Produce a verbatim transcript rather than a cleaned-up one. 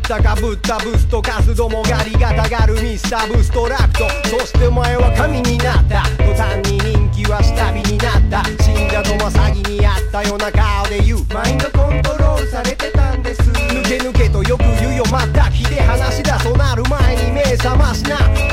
たかぶったブスとカスどもがりがたがるミスターブストラクト。そしてお前は神になった。途端に人気は下火になった。信者とも詐欺にあったような顔で言う。マインドコントロールされてたんです。抜け抜けとよく言うよ、また気で話だ。そうなる前に目覚ましな。